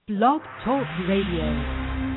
Blog Talk Radio.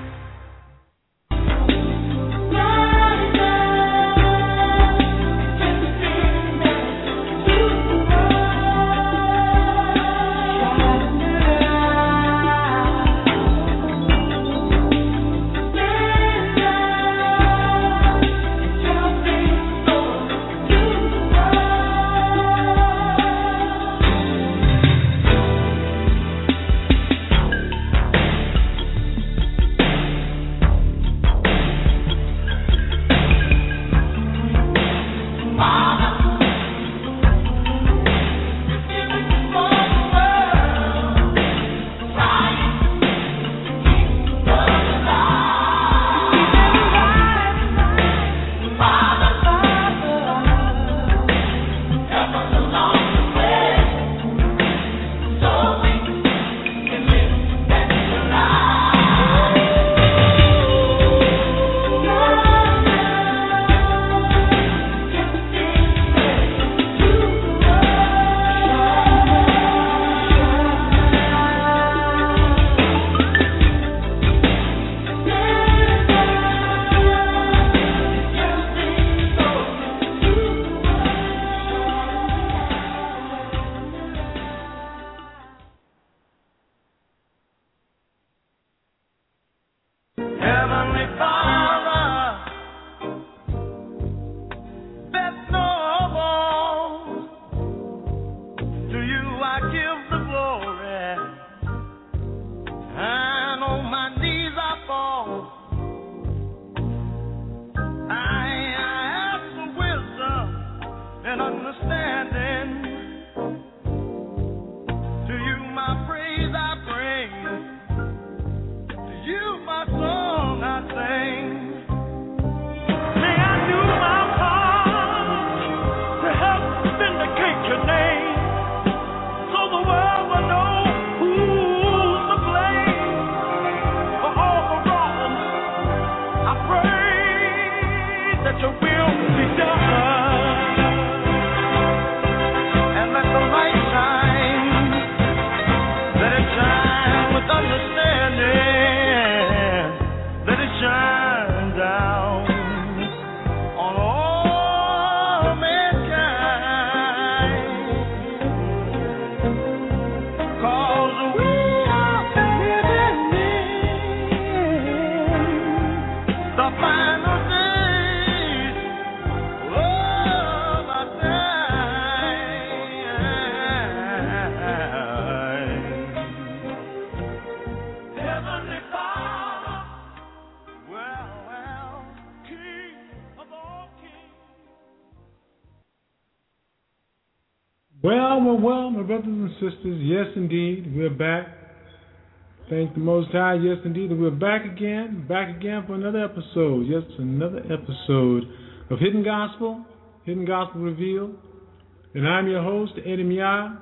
Well, my brothers and sisters, yes, indeed, we're back. Thank the Most High, yes, indeed, we're back again for another episode. Yes, another episode of Hidden Gospel Revealed. And I'm your host, Eddie Miah.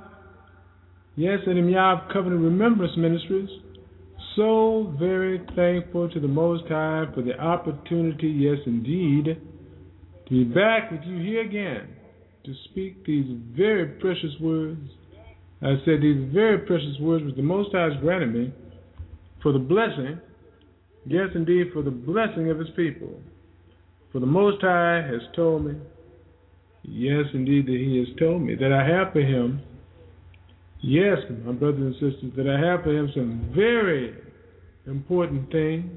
Yes, Eddie Miah of Covenant Remembrance Ministries. So very thankful to the Most High for the opportunity, yes, indeed, to be back with you here again, to speak these very precious words. I said these very precious words which the Most High has granted me for the blessing, yes indeed, for the blessing of His people. For the Most High has told me, yes indeed, that He has told me that I have for Him, yes, my brothers and sisters, that I have for Him some very important things,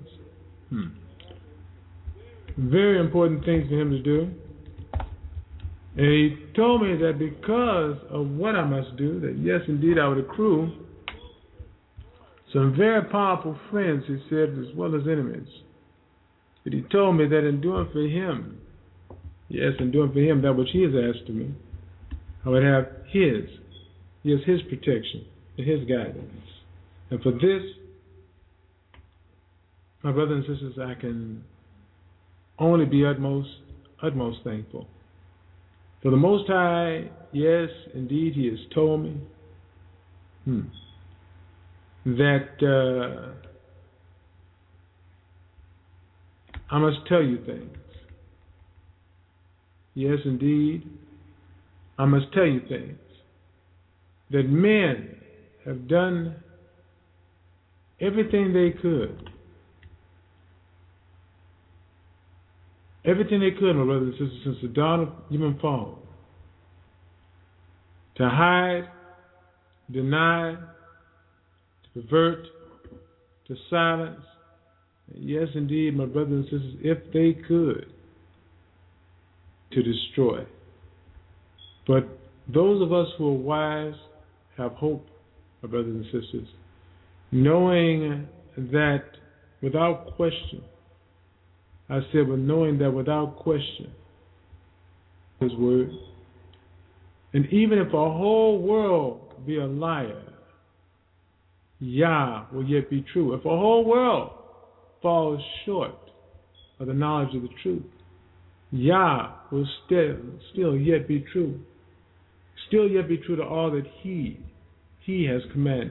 very important things for Him to do. And He told me that because of what I must do, that yes, indeed, I would accrue some very powerful friends, He said, as well as enemies. But He told me that in doing for Him, yes, in doing for Him that which He has asked of me, I would have His protection and His guidance. And for this, my brothers and sisters, I can only be utmost thankful. For the Most High, yes, indeed, He has told me that I must tell you things. Yes, indeed, I must tell you things that men have done everything they could. Everything they could, my brothers and sisters, since the dawn of human fall. To hide, deny, to pervert, to silence. Yes, indeed, my brothers and sisters, if they could, to destroy. But those of us who are wise have hope, my brothers and sisters, knowing that without question, I said, but knowing that without question, His word, and even if a whole world be a liar, Yah will yet be true. If a whole world falls short of the knowledge of the truth, Yah will still yet be true. Still yet be true to all that He has commanded.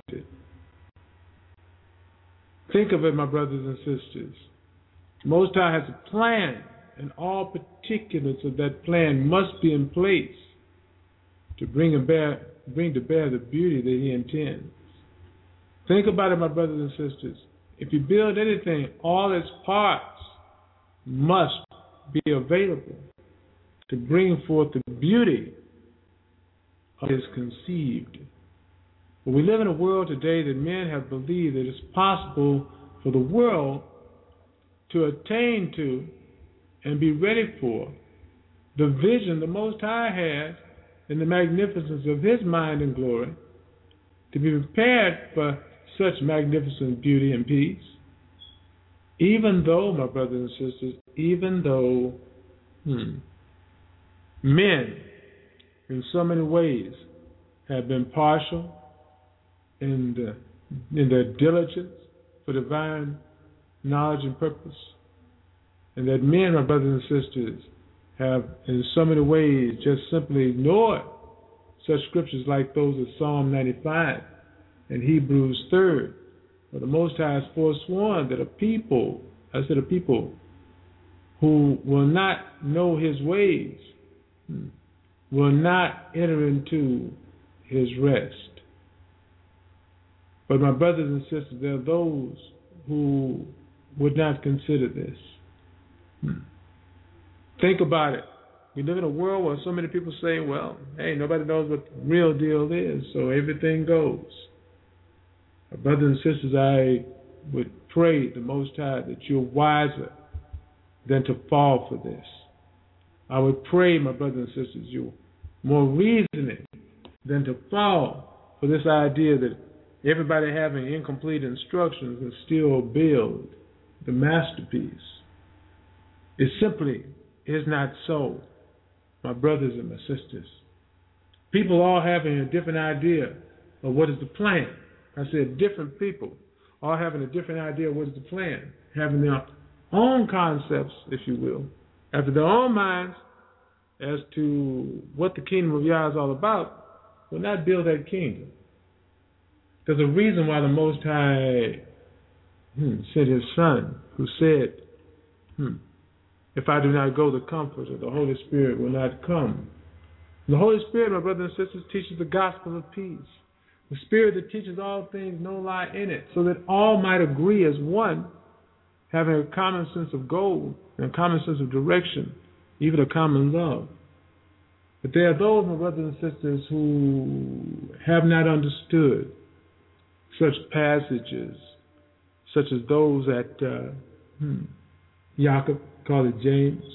Think of it, my brothers and sisters. Most High has a plan, and all particulars of that plan must be in place to bring to bear the beauty that He intends. Think about it, my brothers and sisters. If you build anything, all its parts must be available to bring forth the beauty of His conceived. But we live in a world today that men have believed that it's possible for the world to attain to and be ready for the vision the Most High has in the magnificence of His mind and glory, to be prepared for such magnificent beauty and peace. Even though, my brothers and sisters, even though men in so many ways have been partial in their diligence for divine knowledge and purpose, and that men, my brothers and sisters, have in so many ways just simply ignored such scriptures like those of Psalm 95 and Hebrews 3, where the Most High has forsworn that a people who will not know His ways will not enter into His rest. But my brothers and sisters, there are those who would not consider this. Think about it. We live in a world where so many people say, well, hey, nobody knows what the real deal is, so everything goes. My brothers and sisters, I would pray the Most High that you're wiser than to fall for this. I would pray, my brothers and sisters, you're more reasoning than to fall for this idea that everybody having incomplete instructions and still build the masterpiece. It simply is not so, my brothers and my sisters. People all having a different idea of what is the plan. I said different people all having a different idea of what is the plan, having their own concepts, if you will, after their own minds as to what the kingdom of Yah is all about, will not build that kingdom. There's a reason why the Most High sent His Son, who said, if I do not go, the Comforter, the Holy Spirit, will not come. And the Holy Spirit, my brothers and sisters, teaches the gospel of peace. The Spirit that teaches all things, no lie in it, so that all might agree as one, having a common sense of goal and a common sense of direction, even a common love. But there are those, my brothers and sisters, who have not understood such passages, such as those at Jacob, call it James,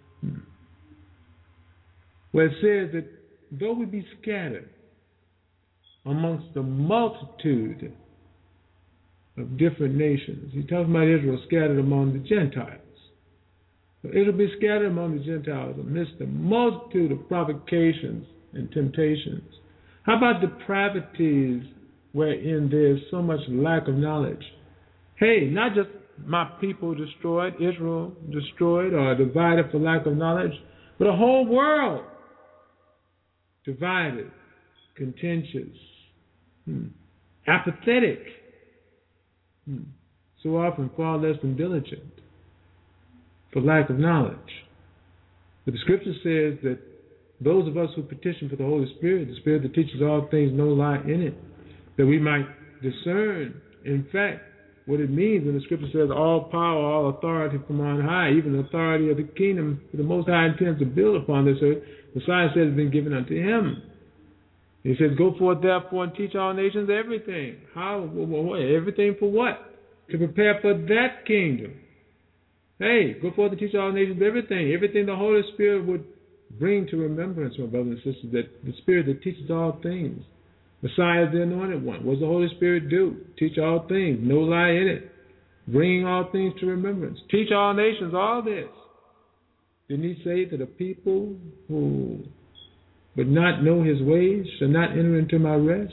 where it says that though we be scattered amongst the multitude of different nations, he talks about Israel scattered among the Gentiles. So it'll be scattered among the Gentiles amidst the multitude of provocations and temptations. How about depravities wherein there's so much lack of knowledge? Hey, not just my people destroyed, Israel destroyed or divided for lack of knowledge, but a whole world divided, contentious, apathetic, so often far less than diligent for lack of knowledge. But the scripture says that those of us who petition for the Holy Spirit, the Spirit that teaches all things, no lie in it, that we might discern, in fact, what it means when the scripture says all power, all authority from on high, even the authority of the kingdom that the Most High intends to build upon this earth, Messiah says has been given unto him. He says, go forth therefore and teach all nations everything. How? Everything for what? To prepare for that kingdom. Hey, go forth and teach all nations everything. Everything the Holy Spirit would bring to remembrance, my brothers and sisters, that the Spirit that teaches all things. Messiah is the anointed one. What does the Holy Spirit do? Teach all things, no lie in it. Bringing all things to remembrance. Teach all nations all this. Didn't he say to the people who would not know his ways shall not enter into my rest?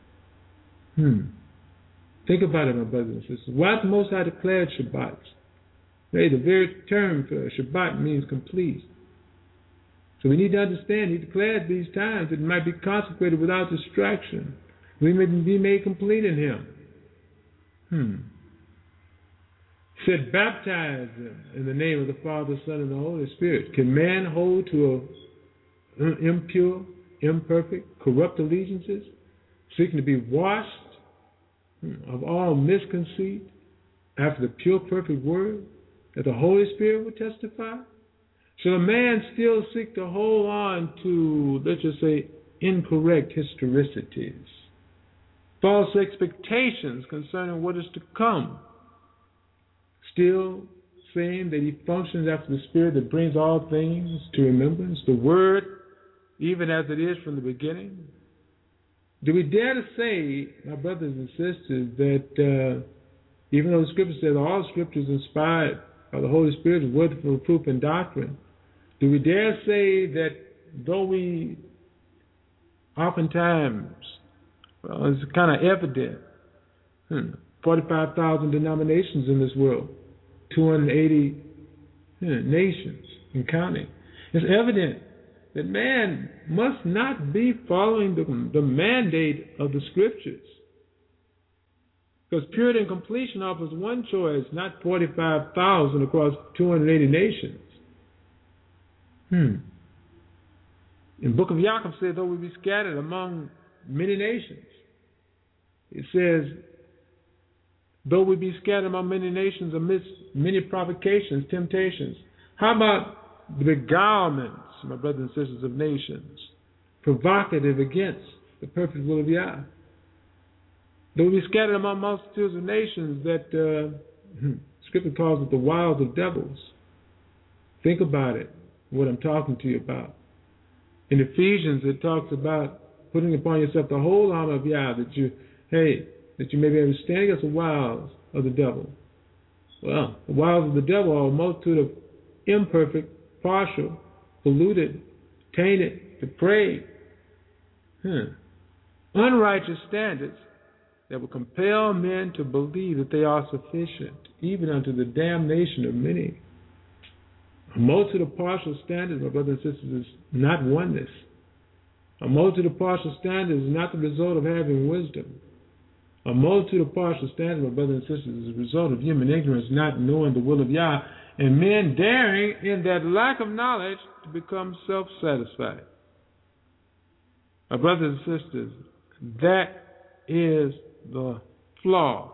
Think about it, my brothers and sisters. Why has the Most High declared Shabbat? Hey, the very term for Shabbat means complete. So we need to understand, he declared these times that it might be consecrated without distraction. We may be made complete in him. He said, baptize them in the name of the Father, Son, and the Holy Spirit. Can man hold to impure, imperfect, corrupt allegiances, seeking to be washed of all misconceit after the pure, perfect word that the Holy Spirit would testify? Should a man still seek to hold on to, let's just say, incorrect historicities, false expectations concerning what is to come, still saying that he functions after the Spirit that brings all things to remembrance, the Word, even as it is from the beginning? Do we dare to say, my brothers and sisters, that even though the Scripture says all Scripture is inspired by the Holy Spirit, is worthy for reproof and doctrine, do we dare say that though we oftentimes, it's kind of evident, 45,000 denominations in this world, 280 nations and counting, it's evident that man must not be following the mandate of the Scriptures. Because purity and completion offers one choice, not 45,000 across 280 nations. In the book of Yaakov says, though we be scattered among many nations, it says, though we be scattered among many nations amidst many provocations, temptations. How about the beguilements, my brothers and sisters, of nations, provocative against the perfect will of Yah? Though we be scattered among multitudes of nations, that Scripture calls it the wiles of devils. Think about it, what I'm talking to you about. In Ephesians, it talks about putting upon yourself the whole armor of Yah, that you may be able to stand against the wiles of the devil. Well, the wiles of the devil are a multitude of imperfect, partial, polluted, tainted, depraved, unrighteous standards that will compel men to believe that they are sufficient, even unto the damnation of many. A multitude of partial standards, my brothers and sisters, is not oneness. A multitude of partial standards is not the result of having wisdom. A multitude of partial standards, my brothers and sisters, is a result of human ignorance, not knowing the will of Yah, and men daring, in that lack of knowledge, to become self-satisfied. My brothers and sisters, that is the flaw,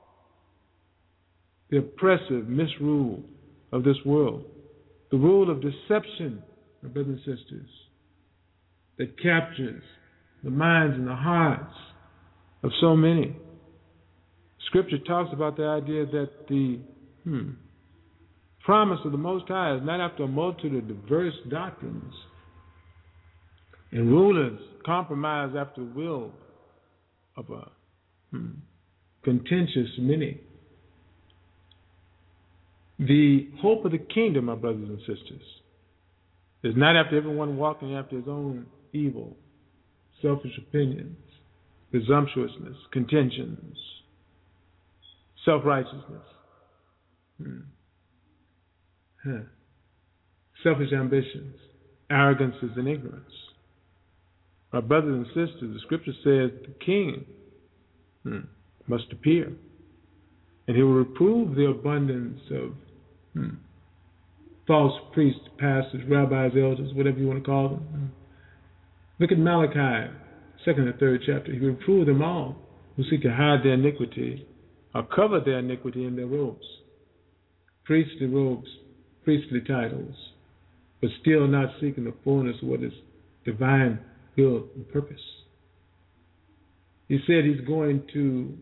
the oppressive misrule of this world, the rule of deception, my brothers and sisters, that captures the minds and the hearts of so many. Scripture talks about the idea that the promise of the Most High is not after a multitude of diverse doctrines, and rulers compromise after the will of a contentious many. The hope of the kingdom, my brothers and sisters, is not after everyone walking after his own evil, selfish opinions, presumptuousness, contentions, self-righteousness, selfish ambitions, arrogances, and ignorance. My brothers and sisters, the Scripture says the king must appear, and he will reprove the abundance of false priests, pastors, rabbis, elders, whatever you want to call them. Look at Malachi, 2nd and 3rd chapter. He will reprove them all who seek to hide their iniquity or cover their iniquity in their robes, priestly titles, but still not seeking the fullness of what is divine will and purpose. He said he's going to,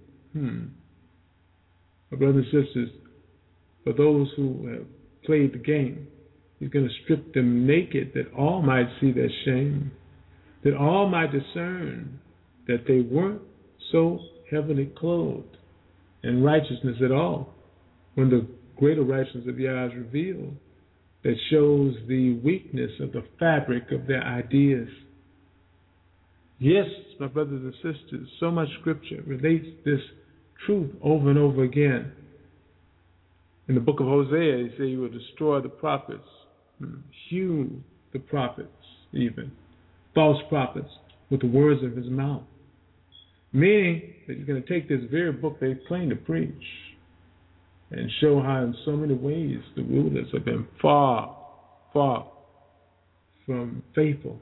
my brothers and sisters, for those who have played the game, he's going to strip them naked that all might see their shame, that all might discern that they weren't so heavily clothed in righteousness at all, when the greater righteousness of Yah is revealed, that shows the weakness of the fabric of their ideas. Yes, my brothers and sisters, so much scripture relates this truth over and over again. In the book of Hosea, he said he will destroy the prophets, hew the prophets even, false prophets, with the words of his mouth. Meaning that he's going to take this very book they claim to preach and show how in so many ways the rulers have been far, far from faithful.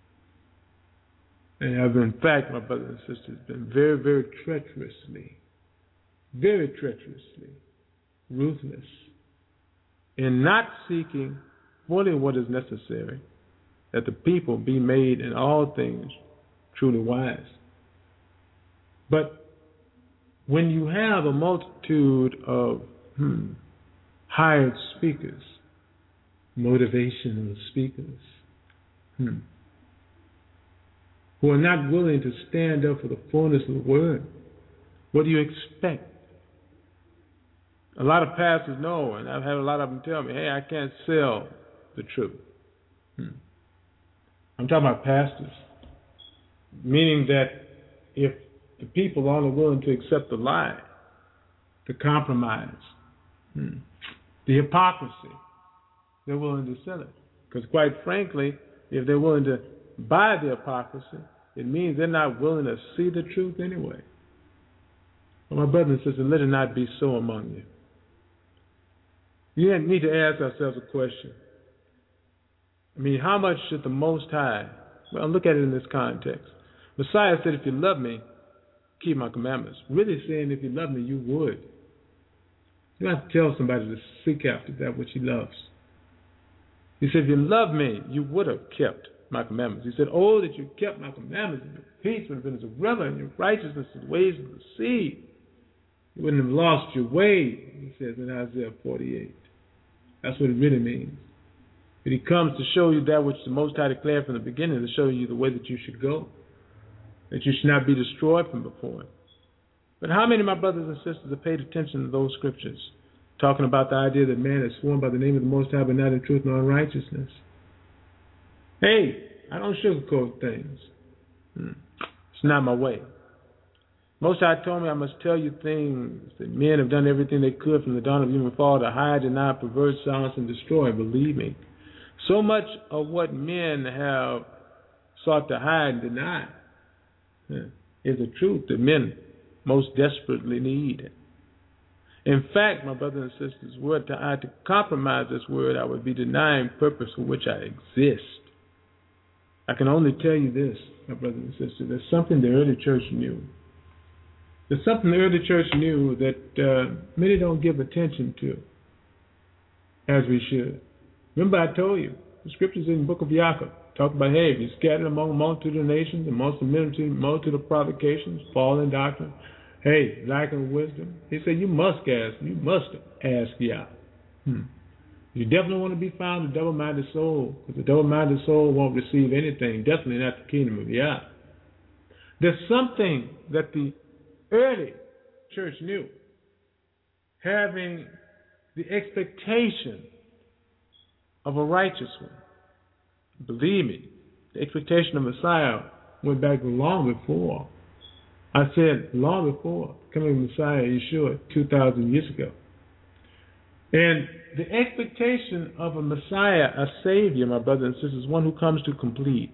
And have, in fact, my brothers and sisters, been very, very treacherously, ruthless in not seeking fully what is necessary, that the people be made in all things truly wise. But when you have a multitude of hired speakers, motivational speakers, who are not willing to stand up for the fullness of the word, what do you expect? A lot of pastors know, and I've had a lot of them tell me, hey, I can't sell the truth. I'm talking about pastors, meaning that if the people are only willing to accept the lie, the compromise, the hypocrisy, they're willing to sell it. Because quite frankly, if they're willing to buy the hypocrisy, it means they're not willing to see the truth anyway. Well, my brothers and sisters, let it not be so among you. You need to ask ourselves a question. I mean, how much should the Most High, well, look at it in this context. Messiah said, if you love me, keep my commandments. Really saying, if you love me, you would. You don't have to tell somebody to seek after that which he loves. He said, if you love me, you would have kept my commandments. He said, oh, that you kept my commandments, and your peace would have been as a river, and your righteousness as waves of the sea. You wouldn't have lost your way, he says in Isaiah 48. That's what it really means. But he comes to show you that which the Most High declared from the beginning, to show you the way that you should go, that you should not be destroyed from before him. But how many of my brothers and sisters have paid attention to those scriptures, talking about the idea that man is sworn by the name of the Most High, but not in truth nor in righteousness? Hey, I don't sugarcoat things. It's not my way. Most High told me I must tell you things that men have done everything they could from the dawn of human fall to hide, deny, pervert, silence, and destroy. Believe me. So much of what men have sought to hide and deny is the truth that men most desperately need. In fact, my brothers and sisters, were I to compromise this word, I would be denying purpose for which I exist. I can only tell you this, my brothers and sisters, there's something the early church knew. There's something the early church knew that many don't give attention to as we should. Remember I told you, the scriptures in the book of Yaakov talk about, hey, be scattered among a multitude of nations, amongst a multitude of provocations, fallen doctrine, hey, lack of wisdom. He said you must ask Yah. You definitely want to be found a double-minded soul, because the double-minded soul won't receive anything, definitely not the kingdom of Yah. There's something that the early church knew, having the expectation of a righteous one. Believe me, the expectation of Messiah went back long before. I said long before coming Messiah, Yeshua, 2,000 years ago. And the expectation of a Messiah, a Savior, my brothers and sisters, one who comes to complete,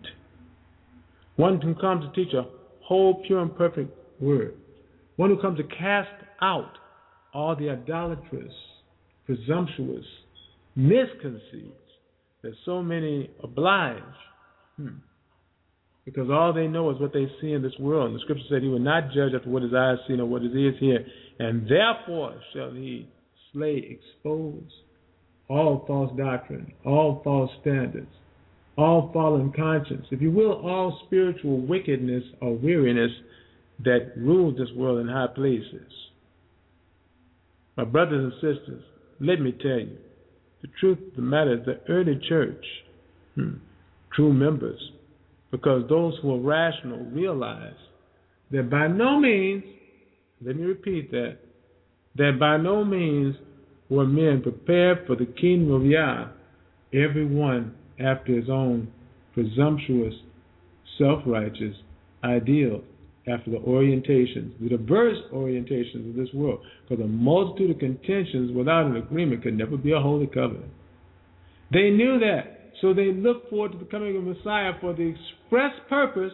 one who comes to teach a whole, pure, and perfect word, one who comes to cast out all the idolatrous, presumptuous misconceits that so many oblige. because all they know is what they see in this world. And the scripture said he will not judge after what his eyes see nor what his ears hear, and therefore shall he expose all false doctrine, all false standards, all fallen conscience, if you will, all spiritual wickedness or weariness that rules this world in high places. My brothers and sisters, let me tell you, the truth of the matter is the early church, true members, because those who are rational realize that by no means, let me repeat that by no means were men prepared for the kingdom of Yah, everyone after his own presumptuous, self-righteous ideal, after the orientations, the diverse orientations of this world. Because a multitude of contentions without an agreement could never be a holy covenant. They knew that, so they looked forward to the coming of Messiah for the express purpose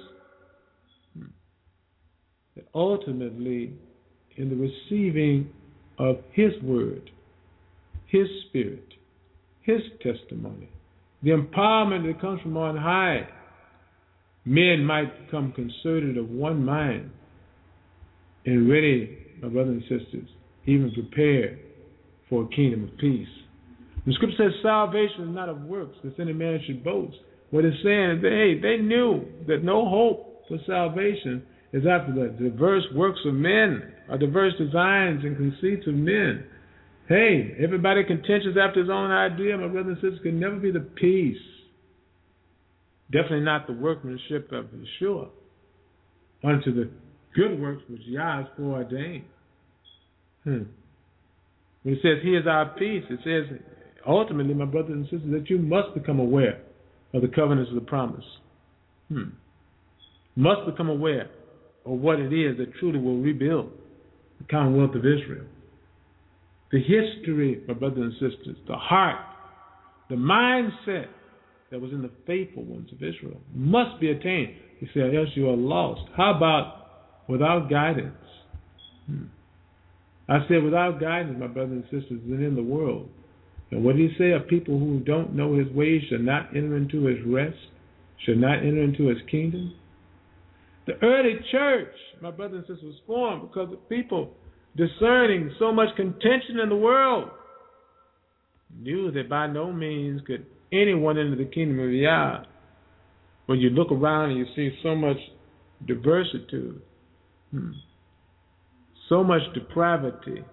that ultimately, in the receiving of his word, his spirit, his testimony, the empowerment that comes from on high, men might become concerted of one mind and ready, my brothers and sisters, even prepared for a kingdom of peace. The scripture says salvation is not of works, that any man should boast. What it's saying is that, they knew that no hope for salvation is after the diverse works of men, or diverse designs and conceits of men. Everybody contentious after his own idea, my brothers and sisters, can never be the peace. Definitely not the workmanship of Yeshua unto the good works which Yah has foreordained. When it says he is our peace, it says ultimately, my brothers and sisters, that you must become aware of the covenants of the promise. Must become aware of what it is that truly will rebuild the Commonwealth of Israel. The history, my brothers and sisters, the heart, the mindset that was in the faithful ones of Israel must be attained. He said, else you are lost. How about without guidance? I said without guidance, my brothers and sisters, and in the world. And what did he say? A people who don't know his ways shall not enter into his rest, shall not enter into his kingdom. The early church, my brothers and sisters, was formed because of people discerning so much contention in the world knew that by no means could anyone enter the kingdom of Yah. When you look around and you see so much diversity, so much depravity.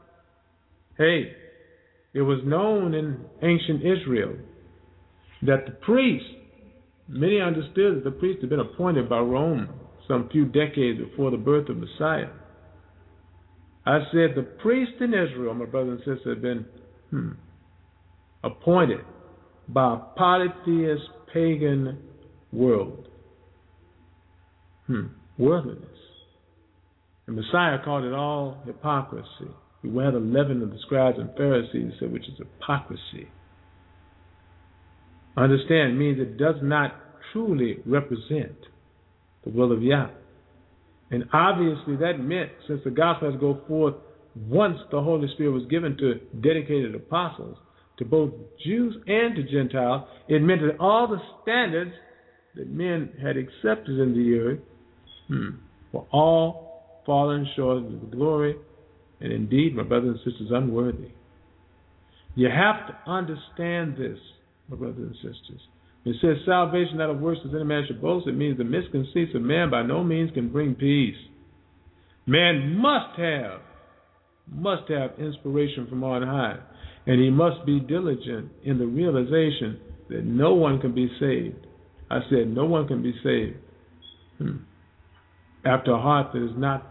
It was known in ancient Israel that the priests, many understood that the priests had been appointed by Rome some few decades before the birth of Messiah. I said the priests in Israel, my brothers and sisters, had been appointed by a polytheist pagan world. Worldliness. And Messiah called it all hypocrisy. We wear the leaven of the scribes and Pharisees, which is hypocrisy. Understand, it means it does not truly represent the will of Yah. And obviously that meant, since the gospel has to go forth once the Holy Spirit was given to dedicated apostles, to both Jews and to Gentiles, it meant that all the standards that men had accepted in the earth were all fallen short of the glory, and indeed, my brothers and sisters, unworthy. You have to understand this, my brothers and sisters. It says salvation not of works as any man should boast. It means the misconceits of man by no means can bring peace. Man must have inspiration from on high, and he must be diligent in the realization that no one can be saved. I said no one can be saved after a heart that is not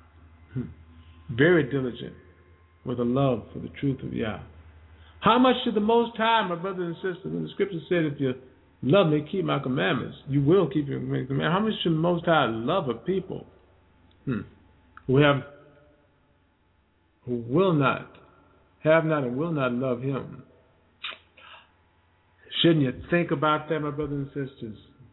very diligent with a love for the truth of Yah. How much should the Most High, my brothers and sisters, when the scripture said, if you love me, keep my commandments, you will keep your commandments. How much should the Most High love a people who will not, have not, and will not love him? Shouldn't you think about that, my brothers and sisters?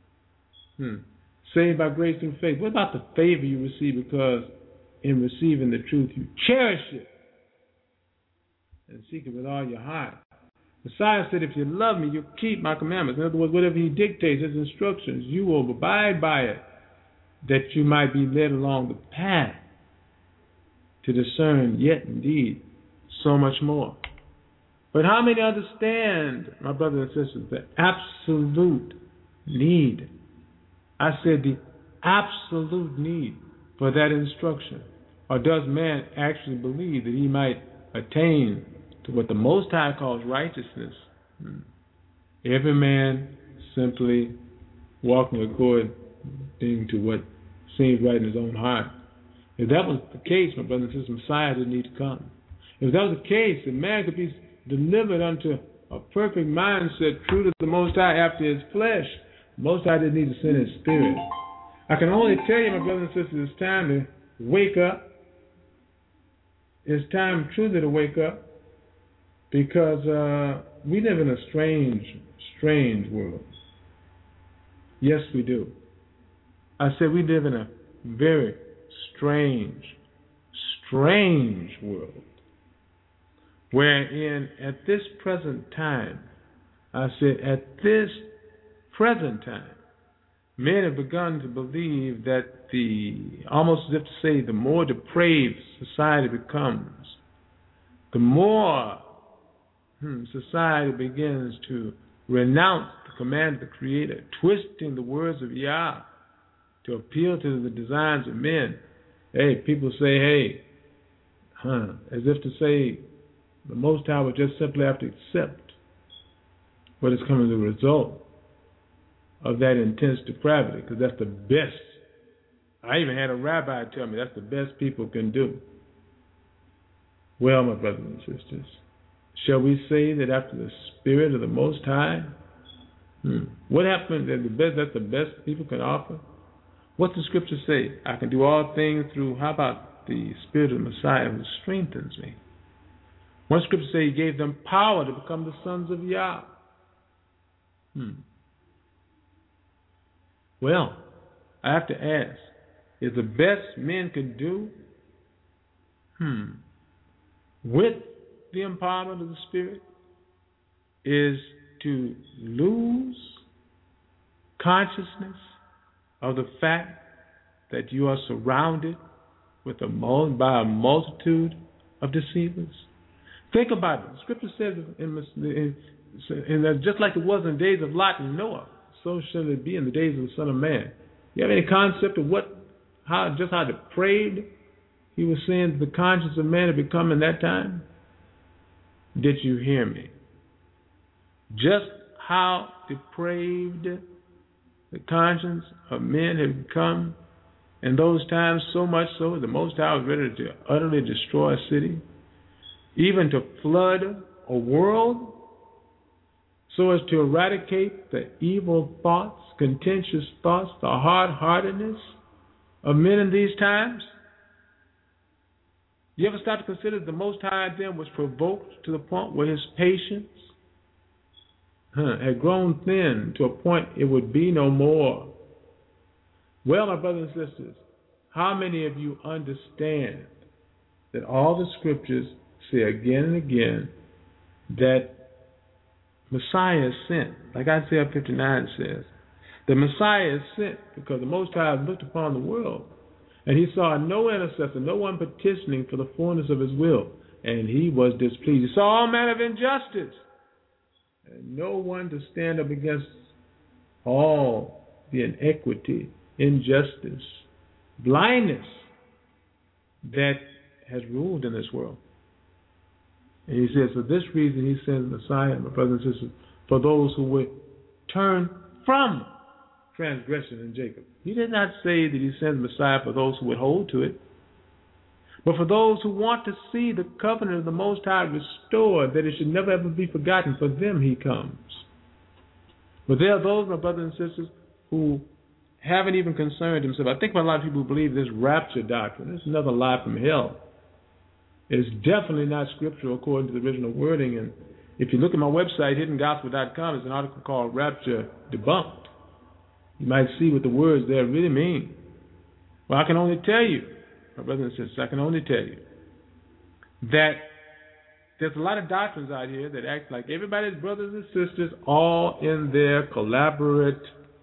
Saved by grace through faith. What about the favor you receive because in receiving the truth you cherish it and seek it with all your heart? Messiah said, if you love me, you'll keep my commandments. In other words, whatever he dictates, his instructions, you will abide by it, that you might be led along the path to discern yet indeed so much more. But how many understand, my brothers and sisters, the absolute need? I said the absolute need for that instruction. Or does man actually believe that he might attain to what the Most High calls righteousness? Every man simply walking according to what seems right in his own heart. If that was the case, my brothers and sisters, Messiah didn't need to come. If that was the case, if man could be delivered unto a perfect mindset, true to the Most High after his flesh, the Most High didn't need to send his spirit. I can only tell you, my brothers and sisters, it's time to wake up. It's time truly to wake up, because we live in a strange world. Yes, we do. I said we live in a very strange world, wherein at this present time, I said at this present time, men have begun to believe that almost as if to say, the more depraved society becomes, the more society begins to renounce the command of the Creator, twisting the words of Yah to appeal to the designs of men. Hey, people say, as if to say, the Most High would just simply have to accept what is coming as a result of that intense depravity, because that's the best. I even had a rabbi tell me that's the best people can do. Well, my brothers and sisters, shall we say that after the Spirit of the Most High, what happened? That's the best people can offer? What's the scripture say? I can do all things through, how about the Spirit of the Messiah who strengthens me? One scripture say he gave them power to become the sons of Yah. Well, I have to ask, is the best men could do with the empowerment of the Spirit is to lose consciousness of the fact that you are surrounded with by a multitude of deceivers? Think about it. The scripture says, just like it was in the days of Lot and Noah, so shall it be in the days of the Son of Man. You have any concept of how depraved he was saying the conscience of man had become in that time? Did you hear me? Just how depraved the conscience of men had become in those times, so much so the Most High was ready to utterly destroy a city, even to flood a world, so as to eradicate the evil thoughts, contentious thoughts, the hard-heartedness of men in these times. You ever stop to consider that the Most High then was provoked to the point where his patience had grown thin to a point it would be no more? Well, my brothers and sisters, how many of you understand that all the scriptures say again and again that Messiah is sent? Like Isaiah 59 says, the Messiah is sent because the Most High looked upon the world, and he saw no intercessor, no one petitioning for the fullness of his will, and he was displeased. He saw all manner of injustice, and no one to stand up against all the inequity, injustice, blindness that has ruled in this world. And he says, for this reason he sends Messiah, my brothers and sisters, for those who would turn from transgression in Jacob. He did not say that he sends Messiah for those who would hold to it, but for those who want to see the covenant of the Most High restored, that it should never ever be forgotten. For them he comes. But there are those, my brothers and sisters, who haven't even concerned themselves. I think about a lot of people who believe this rapture doctrine. This is another lie from hell. It's definitely not scriptural according to the original wording. And if you look at my website, hiddengospel.com, there's an article called Rapture Debunked. You might see what the words there really mean. Well, I can only tell you, my brothers and sisters, I can only tell you that there's a lot of doctrines out here that act like everybody's brothers and sisters, all in their collaborate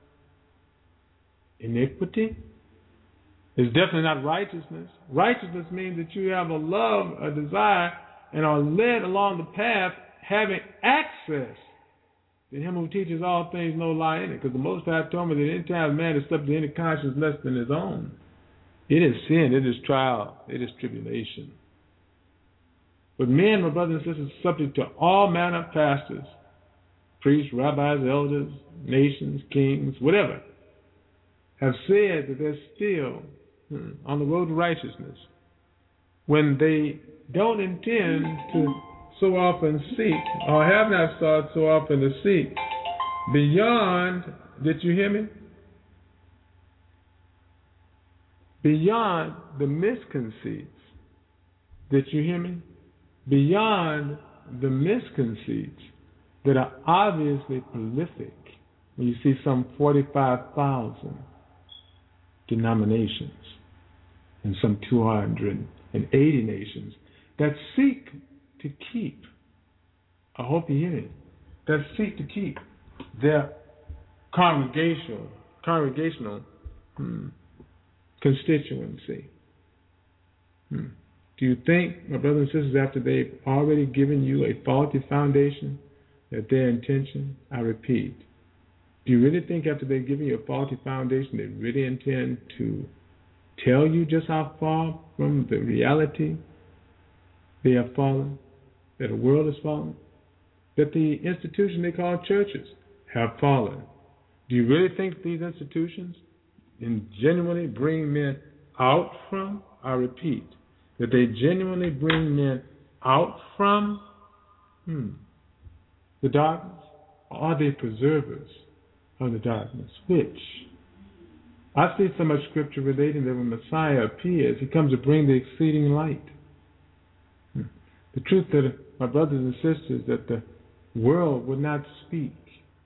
iniquity. It's definitely not righteousness. Righteousness means that you have a love, a desire, and are led along the path, having access to Him who teaches all things, no lie in it. Because the Most High told me that any time man is subject to any conscience less than his own, it is sin, it is trial, it is tribulation. But men, my brothers and sisters, are subject to all manner of pastors, priests, rabbis, elders, nations, kings, whatever, have said that they're still on the road to righteousness when they don't intend to so often seek, or have not sought so often to seek, beyond, did you hear me? Beyond the misconceits. Did you hear me? Beyond the misconceits that are obviously prolific. When you see some 45,000 denominations in some 280 nations that seek to keep, I hope you hear me, that seek to keep their congregational constituency. Do you think, my brothers and sisters, after they've already given you a faulty foundation, that their intention, I repeat, do you really think after they've given you a faulty foundation, they really intend to tell you just how far from the reality they have fallen, that the world has fallen, that the institution they call churches have fallen? Do you really think these institutions genuinely bring men out from, I repeat, that they genuinely bring men out from the darkness? Or are they preservers of the darkness? Which? I see so much scripture relating that when Messiah appears, He comes to bring the exceeding light. The truth that, my brothers and sisters, that the world would not speak.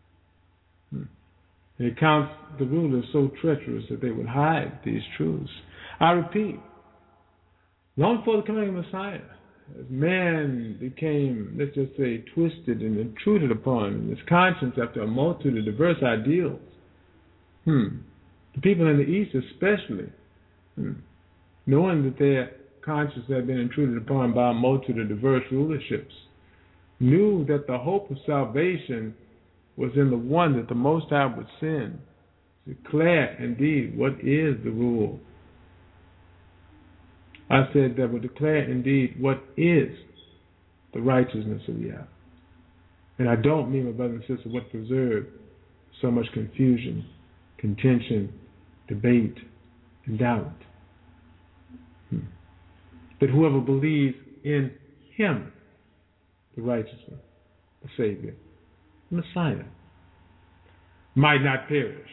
It counts the rulers so treacherous that they would hide these truths. I repeat, long before the coming of Messiah, as man became, let's just say, twisted and intruded upon in his conscience after a multitude of diverse ideals, the people in the East especially, knowing that their conscience had been intruded upon by a multitude of diverse rulerships, knew that the hope of salvation was in the one that the Most High would send to declare indeed what is the rule. I said that would declare indeed what is the righteousness of Yah. And I don't mean, my brothers and sisters, what preserved so much confusion, contention, debate, and doubt. That whoever believes in Him, the righteous one, the Savior, the Messiah, might not perish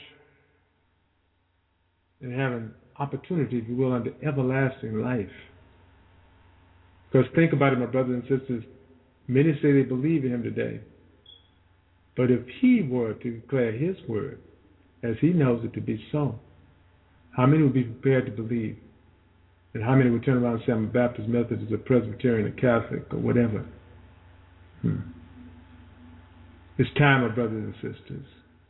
and have an opportunity, if you will, unto everlasting life. Because think about it, my brothers and sisters, many say they believe in Him today, but if He were to declare His word as He knows it to be so, how many would be prepared to believe? And how many would turn around and say, I'm a Baptist, Methodist, a Presbyterian, a Catholic, or whatever? It's time, my brothers and sisters.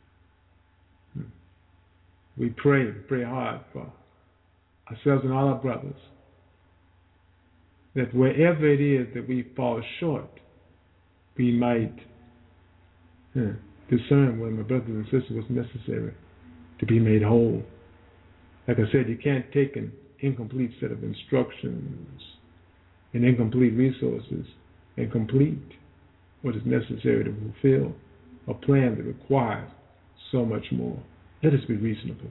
We pray hard for ourselves and all our brothers, that wherever it is that we fall short, we might discern when, my brothers and sisters, what's necessary to be made whole. Like I said, you can't take an incomplete set of instructions and incomplete resources and complete what is necessary to fulfill a plan that requires so much more. Let us be reasonable.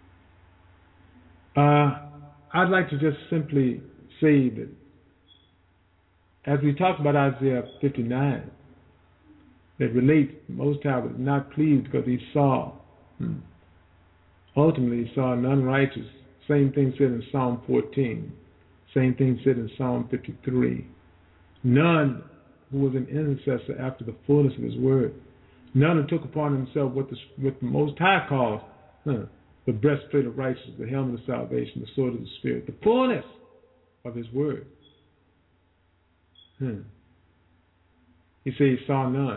I'd like to just simply say that as we talked about Isaiah 59, that relates Most High was not pleased because He saw, ultimately He saw none righteous. Same thing said in Psalm 14. Same thing said in Psalm 53. None who was an intercessor after the fullness of His word. None who took upon himself what the Most High calls the breastplate of righteousness, the helmet of salvation, the sword of the Spirit, the fullness of His word. He said he saw none.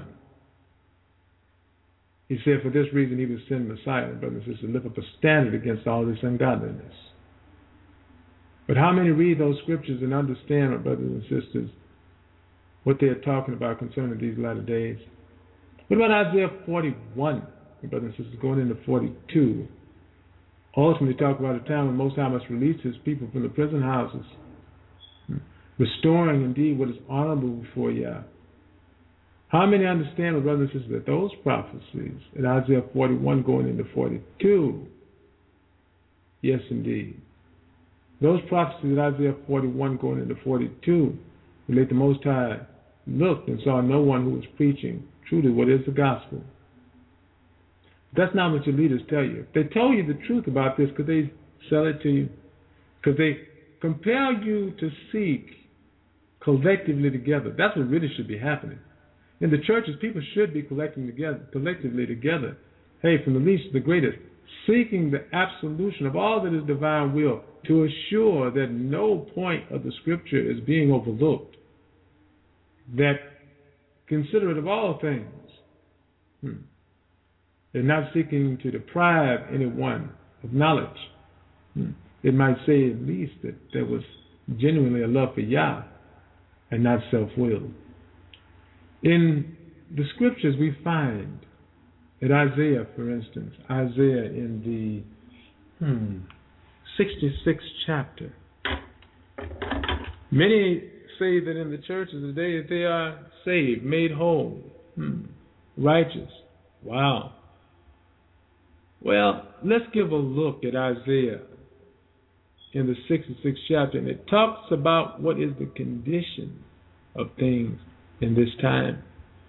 He said for this reason he would send Messiah, brothers and sisters, to lift up a standard against all this ungodliness. But how many read those scriptures and understand, my brothers and sisters, what they are talking about concerning these latter days? What about Isaiah 41, my brothers and sisters, going into 42? Ultimately talk about a time when Most High must release his people from the prison houses, restoring indeed what is honorable before Yah. How many understand, my brothers and sisters, that those prophecies in Isaiah 41 going into 42, yes indeed, those prophecies in Isaiah 41 going into 42 relate the Most High looked and saw no one who was preaching truly what is the gospel. That's not what your leaders tell you. If they tell you the truth about this, could they sell it to you? Because they compel you to seek collectively together. That's what really should be happening. In the churches, people should be collectively together. Hey, from the least to the greatest, seeking the absolution of all that is divine will to assure that no point of the scripture is being overlooked. That considerate of all things. They're not seeking to deprive anyone of knowledge. It might say at least that there was genuinely a love for Yah and not self-will. In the scriptures we find, in Isaiah, for instance, Isaiah in the 66th chapter, many say that in the churches today they are saved, made whole, righteous. Wow. Well, let's give a look at Isaiah in the 66th chapter, and it talks about what is the condition of things in this time.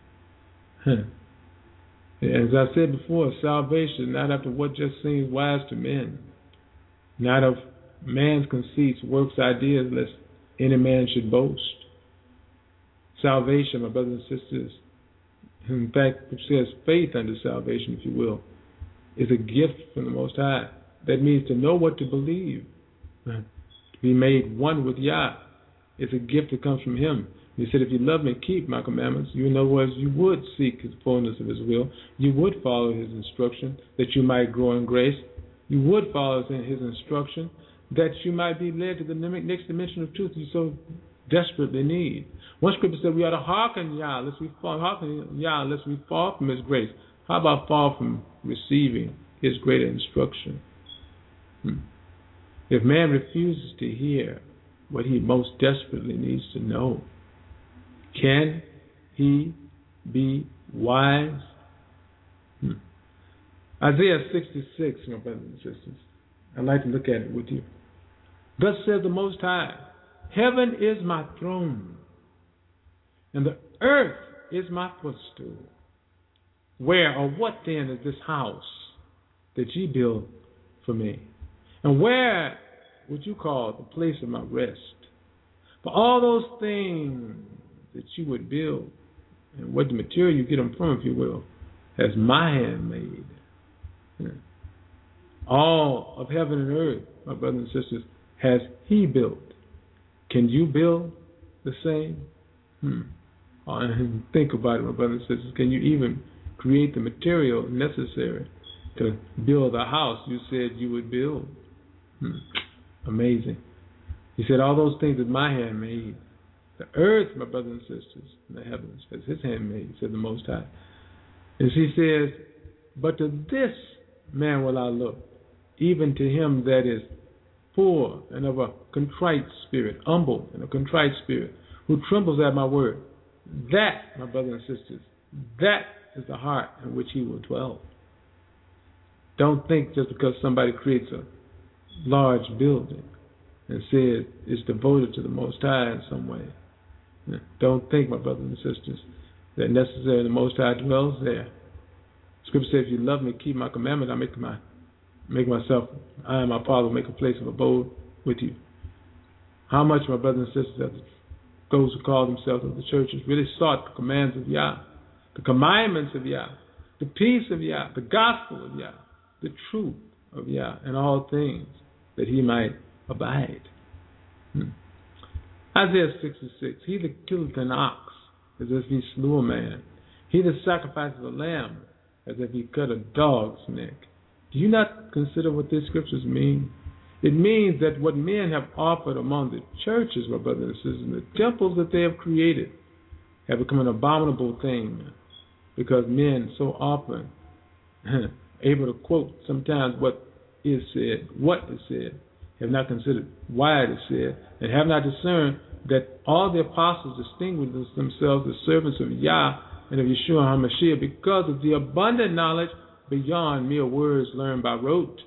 As I said before, salvation not after what just seems wise to men, not of man's conceits, works, ideas, lest any man should boast. Salvation, my brothers and sisters, in fact, it says faith unto salvation, if you will, is a gift from the Most High. That means to know what to believe, to be made one with Yah. It's a gift that comes from Him. He said, if you love me, keep my commandments. You, in other words, you would seek His fullness of His will. You would follow His instruction that you might grow in grace. You would follow His instruction that you might be led to the next dimension of truth you so desperately need. One scripture said we ought to hearken Yah, lest we fall from His grace. How about fall from receiving His greater instruction? If man refuses to hear what he most desperately needs to know, can he be wise? Isaiah 66, my brothers and sisters. I'd like to look at it with you. Thus says the Most High, heaven is my throne, and the earth is my footstool. Where or what then is this house that ye build for me? And where would you call the place of my rest? For all those things that you would build, and what the material you get them from, if you will, has my hand made. All of heaven and earth, my brothers and sisters, has He built. Can you build the same? Think about it, my brothers and sisters. Can you even create the material necessary to build the house you said you would build? Amazing. He said, all those things that my hand made. The earth, my brothers and sisters, and the heavens, has His hand made, said the Most High. And He says, but to this man will I look, even to him that is poor and of a contrite spirit, humble and a contrite spirit, who trembles at my word. That, my brothers and sisters, that is the heart in which He will dwell. Don't think just because somebody creates a large building and says it's devoted to the Most High in some way. Don't think, my brothers and sisters, that necessarily the Most High dwells there. Scripture says, if you love me, keep my commandment, I make myself, I and my Father make a place of abode with you. How much, my brothers and sisters, those who call themselves of the churches really sought the commands of Yah, the commandments of Yah, the peace of Yah, the gospel of Yah, the truth of Yah, and all things that He might abide. Isaiah 66, he that killeth an ox as if he slew a man. He that sacrifices a lamb as if he cut a dog's neck. Do you not consider what these scriptures mean? It means that what men have offered among the churches, my brothers and sisters, and the temples that they have created have become an abominable thing, because men so often able to quote sometimes what is said, have not considered why it is said, and have not discerned that all the apostles distinguished themselves as servants of Yah and of Yeshua HaMashiach because of the abundant knowledge beyond mere words learned by rote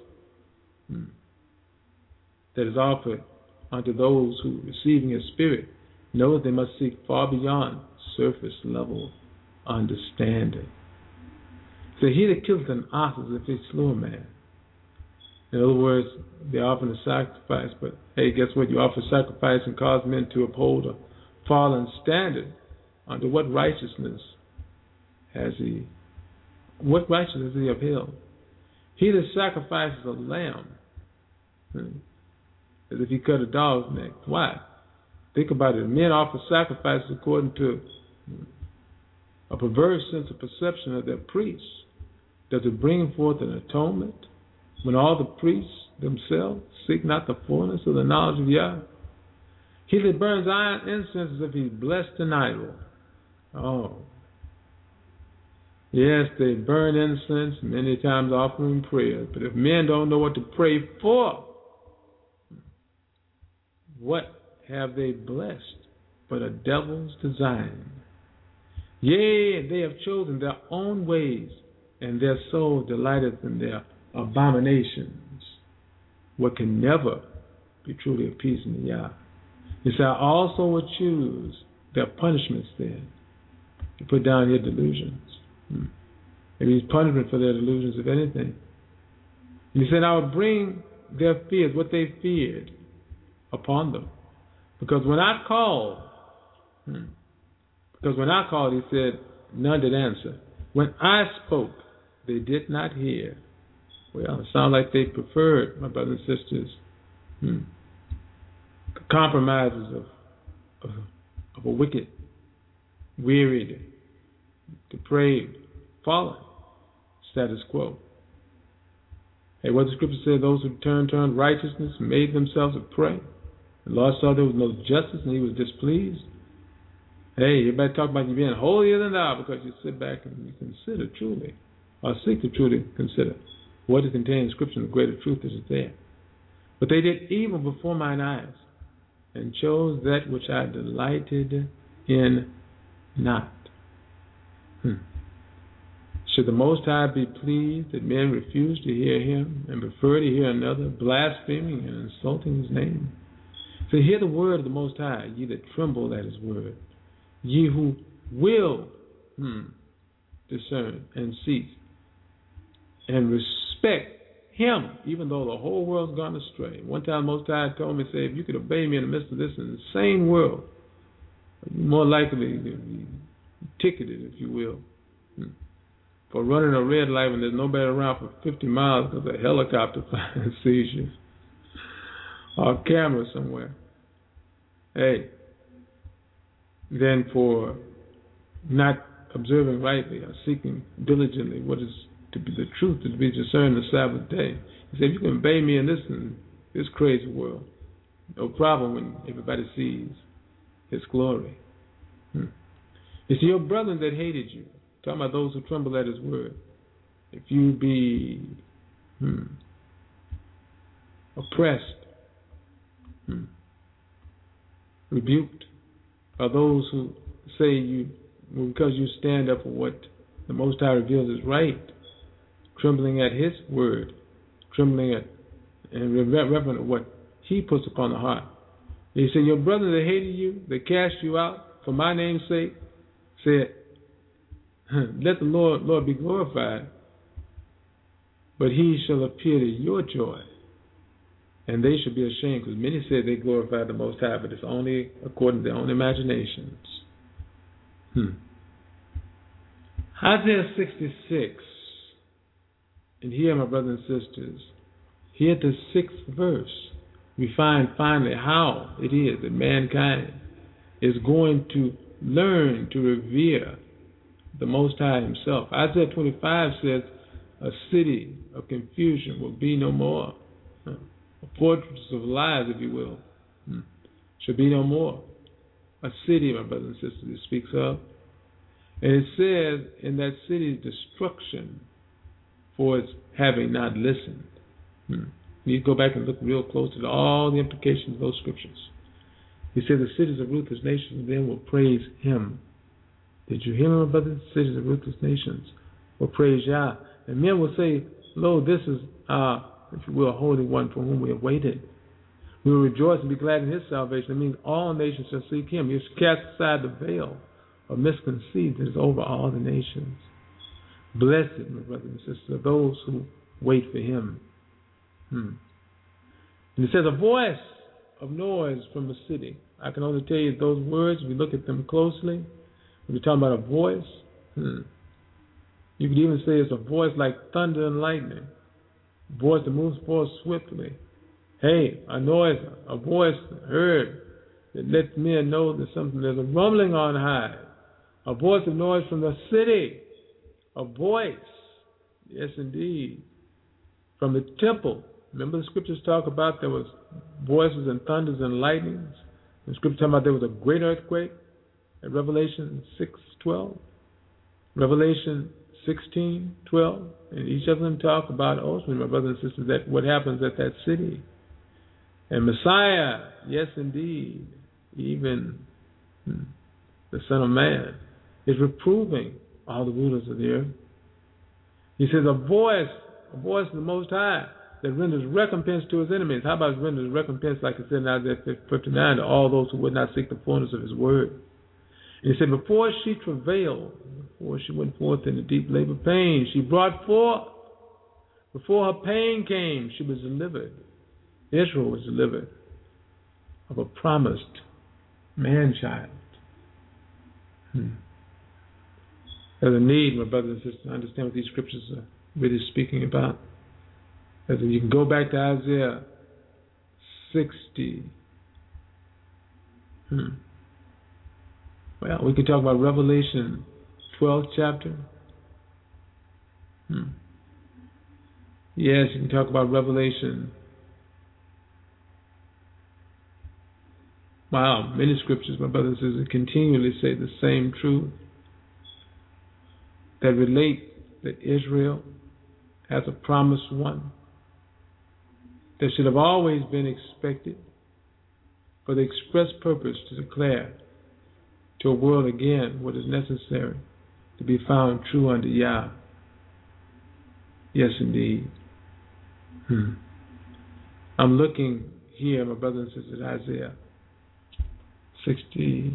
that is offered unto those who, receiving His Spirit, know that they must seek far beyond surface level understanding. So he that killeth an ox as if he slew a man. In other words, they're offering a sacrifice, but hey, guess what? You offer sacrifice and cause men to uphold a fallen standard. Under what righteousness has he upheld? He that sacrifices a lamb, as if he cut a dog's neck. Why? Think about it. Men offer sacrifices according to a perverse sense of perception of their priests. Does it bring forth an atonement when all the priests themselves seek not the fullness of the knowledge of Yah? He that burns iron incense as if he's blessed an idol. Oh. Yes, they burn incense, many times offering prayers, but if men don't know what to pray for, what have they blessed but a devil's design? Yea, they have chosen their own ways, and their soul delighteth in their abominations. What can never be truly appeasing to Yah. He said, I also will choose their punishments then, to put down their delusions. It means punishment for their delusions, if anything. And he said, I will bring their fears, what they feared, upon them. Because when I called, he said, none did answer. When I spoke, they did not hear. Well, it sounds like they preferred, my brothers and sisters, compromises of a wicked, wearied, depraved, fallen status quo. Hey, what the scripture said, those who turned righteousness, made themselves a prey. The Lord saw there was no justice and He was displeased. Hey, everybody talk about you being holier than thou because you sit back and you consider truly, or seek to truly consider what is contained in Scripture and the greater truth that is there. But they did evil before mine eyes, and chose that which I delighted in not. Should the Most High be pleased that men refuse to hear Him and prefer to hear another, blaspheming and insulting His name? So hear the word of the Most High, ye that tremble at His word, ye who will discern and seek and respect Him, even though the whole world's gone astray. One time Most High told me, say, if you could obey me in the midst of this insane world, you're more likely to be ticketed, if you will, for running a red light when there's nobody around for 50 miles because a helicopter sees you, or a camera somewhere. Hey, then for not observing rightly or seeking diligently what is to be the truth, to be discerned the Sabbath day. He said, you can obey me in this crazy world. No problem when everybody sees His glory. You see, your brethren that hated you, talking about those who tremble at His word, if you be oppressed, rebuked by those who say you, because you stand up for what the Most High reveals is right, trembling at His word, trembling at and reverent of what He puts upon the heart. He said, your brother that hated you, that cast you out for my name's sake, said, let the Lord be glorified, but He shall appear to your joy. And they should be ashamed, because many said they glorified the Most High, but it's only according to their own imaginations. Isaiah 66. And here, my brothers and sisters, here at the 6th verse, we find finally how it is that mankind is going to learn to revere the Most High Himself. Isaiah 25 says, a city of confusion will be no more. A fortress of lies, if you will, shall be no more. A city, my brothers and sisters, it speaks of. And it says, in that city's destruction for its having not listened. You go back and look real close at all the implications of those scriptures. He said, the cities of ruthless nations then will praise Him. Did you hear me, my brothers? The cities of ruthless nations will praise Yah. And men will say, lo, this is our, if you will, Holy One for whom we have waited. We will rejoice and be glad in His salvation. It means all nations shall seek Him. He has cast aside the veil of misconceived that is over all the nations. Blessed, my brothers and sisters, are those who wait for Him. And it says, a voice of noise from the city. I can only tell you those words, if you look at them closely, when you're talking about a voice, you could even say it's a voice like thunder and lightning, a voice that moves forward swiftly. Hey, a noise, a voice heard that lets men know there's a rumbling on high, a voice of noise from the city, a voice, yes indeed, from the temple. Remember the scriptures talk about there was voices and thunders and lightnings. The scriptures talk about there was a great earthquake at Revelation 6:12, Revelation 16:12, and each of them talk about ultimately, my brothers and sisters, that what happens at that city. And Messiah, yes indeed, even the Son of Man, is reproving all the rulers of the earth. He says, a voice of the Most High that renders recompense to His enemies. How about renders recompense, like it said in Isaiah 59, to all those who would not seek the fullness of His word? And He said, before she travailed, before she went forth in the deep labor pain, she brought forth. Before her pain came, she was delivered. Israel was delivered of a promised man-child. There's a need, my brothers and sisters, to understand what these scriptures are really speaking about. As you can go back to Isaiah 60. Well, we can talk about Revelation 12th chapter. Yes, you can talk about Revelation. Wow, many scriptures, my brothers and sisters, continually say the same truth, that relate that Israel has a promised one that should have always been expected for the express purpose to declare to a world again what is necessary to be found true unto Yah. Yes, indeed. I'm looking here, my brothers and sisters, at Isaiah 60,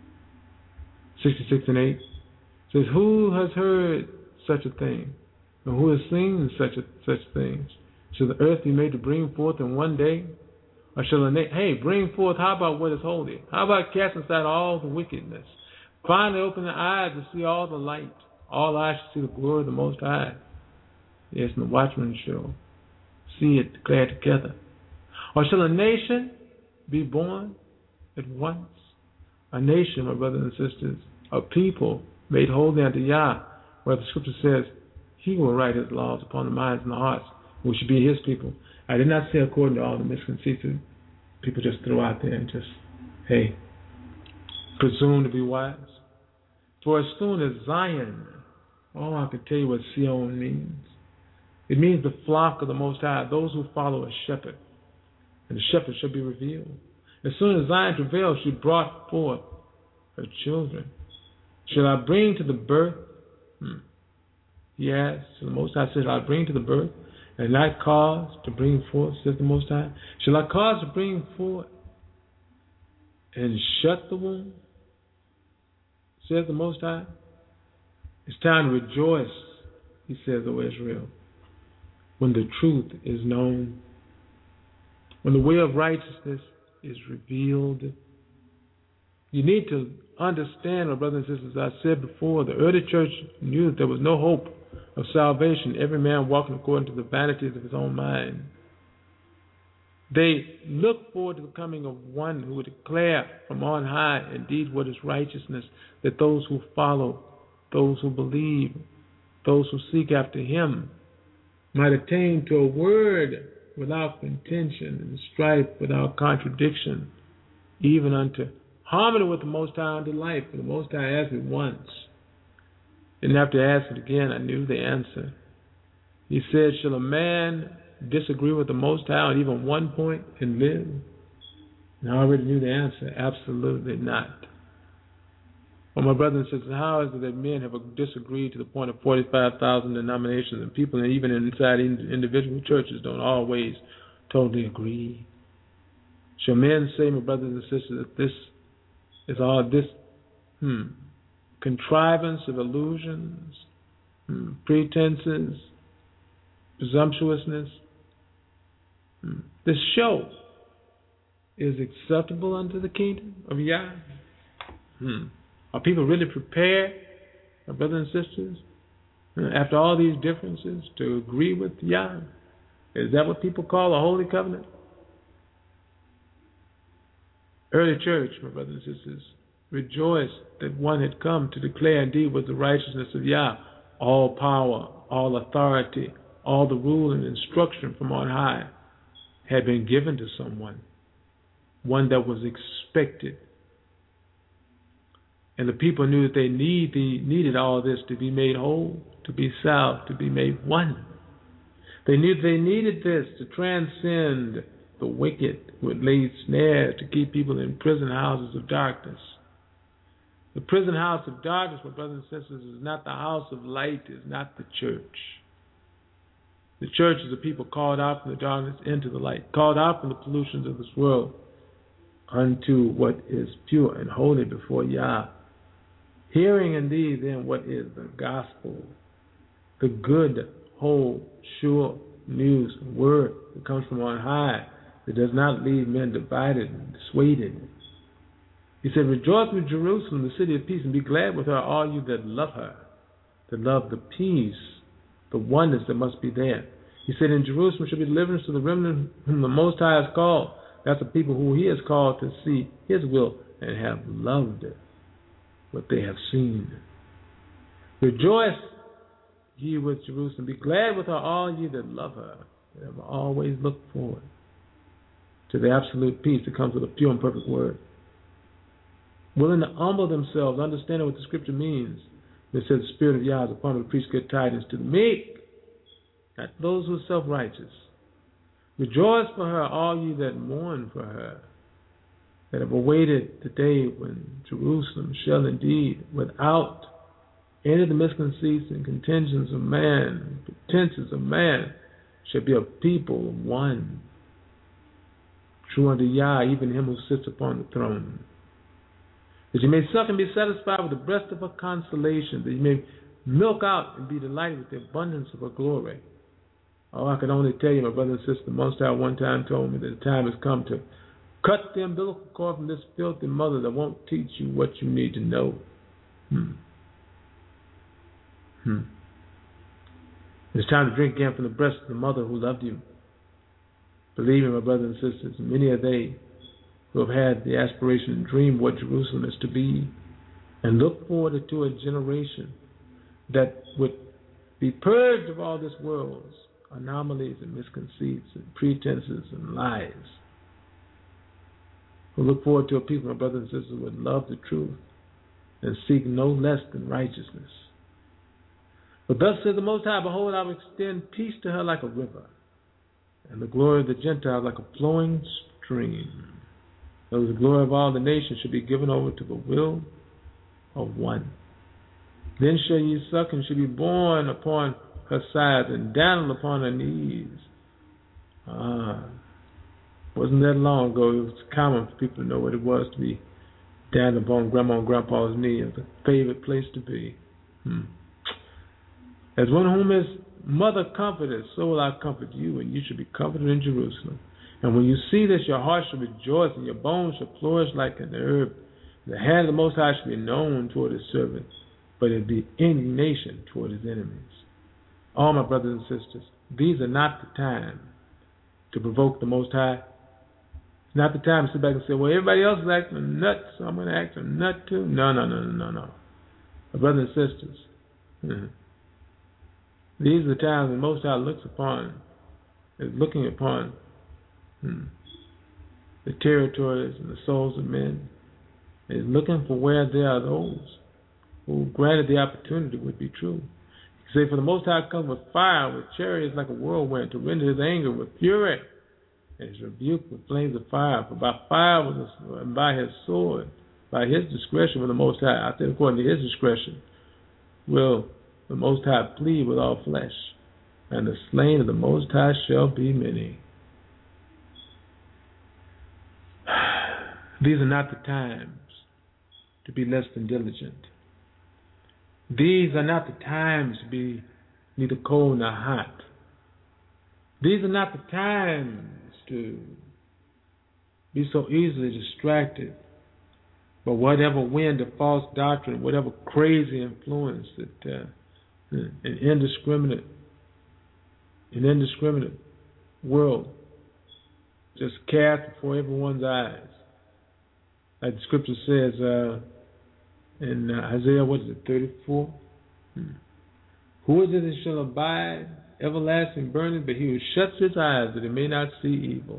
66 and 8. It says, who has heard such a thing? And who has seen such things? Shall the earth be made to bring forth in one day? Or shall bring forth, how about what is holy? How about casting aside all the wickedness? Finally open the eyes to see all the light. All eyes shall see the glory of the Most High. Yes, and the watchmen shall see it declared together. Or shall a nation be born at once? A nation, my brothers and sisters, a people made holy unto Yah, where the scripture says, He will write His laws upon the minds and the hearts. We should be His people. I did not say according to all the misconceived people just throw out there and just, presume to be wise. For as soon as Zion, I can tell you what Sion means. It means the flock of the Most High, those who follow a shepherd. And the shepherd shall be revealed. As soon as Zion travailed, she brought forth her children. Shall I bring to the birth? Yes, so the Most High said, I'll bring to the birth, and not cause to bring forth, says the Most High. Shall I cause to bring forth and shut the womb, says the Most High? It's time to rejoice, He says, O Israel, when the truth is known, when the way of righteousness is revealed. You need to understand, my brothers and sisters, as I said before, the early church knew that there was no hope of salvation, every man walking according to the vanities of his own mind. They look forward to the coming of one who would declare from on high indeed what is righteousness, that those who follow, those who believe, those who seek after him might attain to a word without contention and strife, without contradiction, even unto harmony with the Most High unto life. For the Most High asked me once. Didn't have to ask it again. I knew the answer. He said, shall a man disagree with the Most High on even one point and live? And I already knew the answer. Absolutely not. Well, my brothers and sisters, how is it that men have disagreed to the point of 45,000 denominations and people, and even inside individual churches, don't always totally agree? Shall men say, my brothers and sisters, that this is all this contrivance of illusions, pretenses, presumptuousness? This show is acceptable unto the kingdom of Yah? Are people really prepared, my brothers and sisters, after all these differences, to agree with Yah? Is that what people call a holy covenant? Early church, my brothers and sisters, rejoiced that one had come to declare indeed was the righteousness of Yah. All power, all authority, all the rule and instruction from on high had been given to someone, one that was expected. And the people knew that they needed all this to be made whole, to be salved, to be made one. They knew they needed this to transcend the wicked who had laid snares to keep people in prison houses of darkness. The prison house of darkness, my brothers and sisters, is not the house of light, is not the church. The church is the people called out from the darkness into the light, called out from the pollutions of this world unto what is pure and holy before Yah. Hearing indeed then what is the gospel, the good, whole, sure news, word that comes from on high, that does not leave men divided and dissuaded. He said, rejoice with Jerusalem, the city of peace, and be glad with her, all you that love her, that love the peace, the oneness that must be there. He said, in Jerusalem shall be deliverance to the remnant whom the Most High has called. That's the people who he has called to see his will and have loved what they have seen. Rejoice ye with Jerusalem. Be glad with her, all ye that love her, that have always looked forward to the absolute peace that comes with a pure and perfect word. Willing to humble themselves, understanding what the scripture means. It says the Spirit of Yah is upon the preach good tidings to the meek, not those who are self-righteous. Rejoice for her, all ye that mourn for her, that have awaited the day when Jerusalem shall indeed, without any of the misconceits and contentions of man, pretenses of man, shall be a people of one, true unto Yah, even him who sits upon the throne. That you may suck and be satisfied with the breast of her consolation, that you may milk out and be delighted with the abundance of her glory. Oh, I can only tell you, my brother and sister, the Most High one time told me that the time has come to cut the umbilical cord from this filthy mother that won't teach you what you need to know. It's time to drink again from the breast of the mother who loved you. Believe me, my brothers and sisters, many are they who have had the aspiration and dream what Jerusalem is to be, and look forward to a generation that would be purged of all this world's anomalies and misconceits and pretenses and lies. We look forward to a people, my brothers and sisters, who would love the truth and seek no less than righteousness. But thus says the Most High, behold, I will extend peace to her like a river, and the glory of the Gentiles like a flowing stream. Though the glory of all the nations should be given over to the will of one. Then shall ye suck and shall be borne upon her sides and down upon her knees. Wasn't that long ago it was common for people to know what it was to be down upon Grandma and Grandpa's knee. It was a favorite place to be. As one whom his mother comforted, so will I comfort you, and you shall be comforted in Jerusalem. And when you see this, your heart shall rejoice, and your bones shall flourish like an herb. The hand of the Most High shall be known toward his servants, but it will be indignation toward his enemies. All my brothers and sisters, these are not the time to provoke the Most High Not the time to sit back and say, well, everybody else is acting nuts, so I'm going to act a nut too. No. My brothers and sisters, these are the times when Most High is looking upon the territories and the souls of men, and is looking for where there are those who, granted the opportunity, would be true. He said, for the Most High comes with fire, with chariots like a whirlwind, to render his anger with fury, and his rebuke with flames of fire. For by fire and by his sword, by his discretion with the Most High, I think according to his discretion, will the Most High plead with all flesh, and the slain of the Most High shall be many. These are not the times to be less than diligent. These are not the times to be neither cold nor hot. These are not the times to be so easily distracted by whatever wind of false doctrine, whatever crazy influence that an indiscriminate world just cast before everyone's eyes. Like the scripture says in Isaiah, 34? Who is it that shall abide everlasting burning, but he who shuts his eyes that he may not see evil?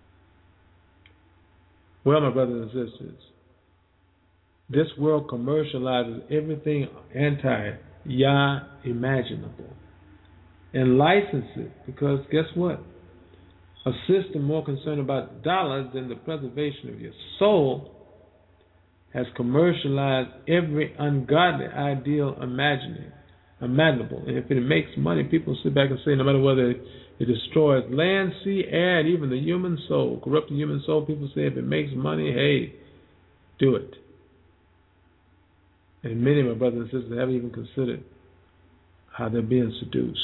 Well, my brothers and sisters, this world commercializes everything anti-Yah imaginable and licenses it, because guess what? A system more concerned about dollars than the preservation of your soul has commercialized every ungodly ideal imaginable. And if it makes money, people sit back and say, no matter whether it destroys land, sea, air, and even the human soul, corrupt the human soul, people say if it makes money, hey, do it. And many of my brothers and sisters haven't even considered how they're being seduced.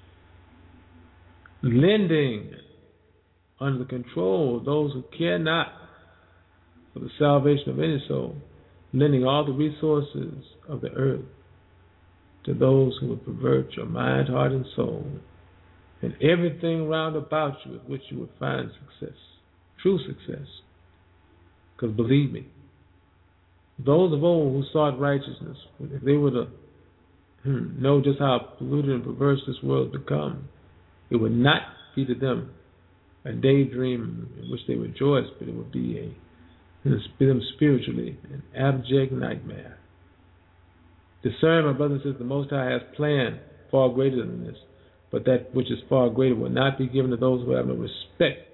Lending under the control of those who care not for the salvation of any soul, lending all the resources of the earth to those who would pervert your mind, heart, and soul, and everything round about you with which you would find success, true success. Because believe me, those of old who sought righteousness, if they were to know just how polluted and perverse this world has become, it would not be to them a daydream in which they rejoice, but it would be them spiritually an abject nightmare. Discern, my brothers and sisters, the Most High has planned far greater than this, but that which is far greater will not be given to those who have no respect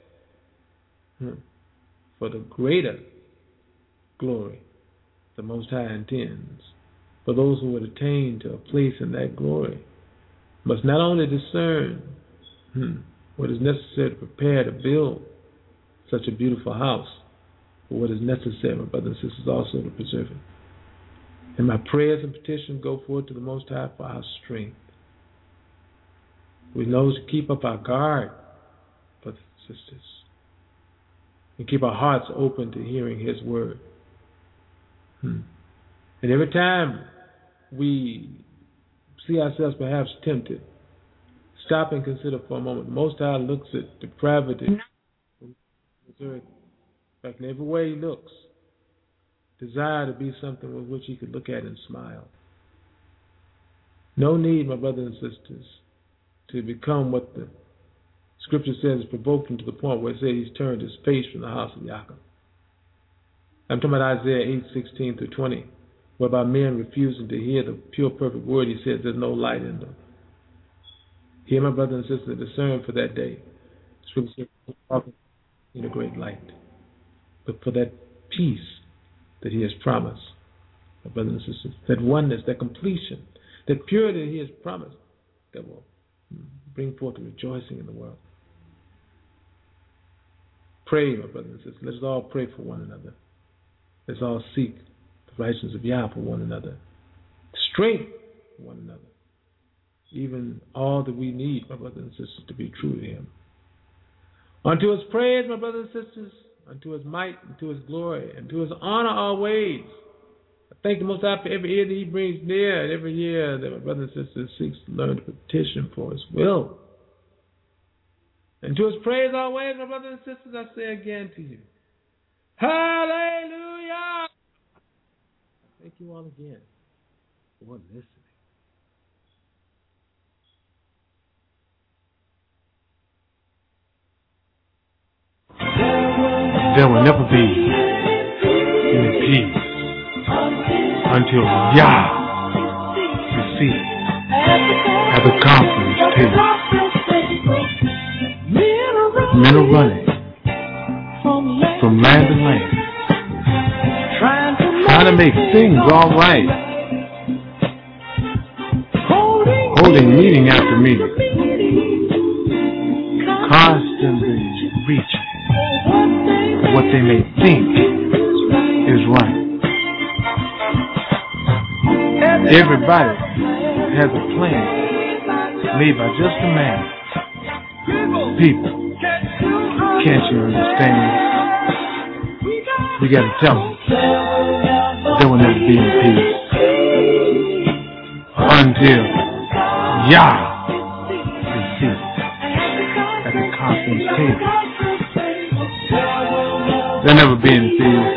for the greater glory the Most High intends. For those who would attain to a place in that glory must not only discern what is necessary to prepare to build such a beautiful house, but what is necessary, my brothers and sisters, also to preserve it. And my prayers and petitions go forward to the Most High for our strength. We know to keep up our guard, brothers and sisters, and keep our hearts open to hearing His word. And every time we see ourselves perhaps tempted, stop and consider for a moment. The Most High looks at depravity. In fact, in every way He looks, desire to be something with which He could look at and smile. No need, my brothers and sisters, to become what the Scripture says is provoked him to the point where it says He's turned His face from the house of Yaakov. I'm talking about Isaiah 8:16 through 20, whereby men refusing to hear the pure, perfect word, He says there's no light in them. Hear, my brothers and sisters, discern for that day. Scripture says in a great light, but for that peace that He has promised, my brothers and sisters, that oneness, that completion, that purity that He has promised, that will bring forth the rejoicing in the world. Pray, my brothers and sisters. Let's all pray for one another. Let's all seek the righteousness of Yah for one another. Strength for one another. Even all that we need, my brothers and sisters, to be true to Him. Unto His praise, my brothers and sisters, unto His might, unto His glory, and to His honor always. I thank the Most High for every ear that He brings near, and every year that my brothers and sisters seeks to learn to petition for His will. And to His praise always, my brothers and sisters, I say again to you, Hallelujah! Thank you all again for listening. There will never be any peace until Yah is seated at the conference table. Men are running from land to land, trying to make things all right, holding meeting after meeting, constantly reaching what they may think is right. Everybody has a plan made by just a man. People, can't you understand? You got to tell them there will never be any peace until Yah is seated at the conference table. There'll never be any peace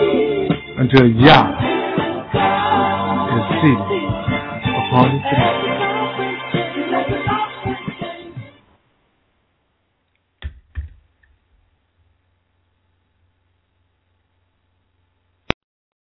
until Yah is seated upon the throne.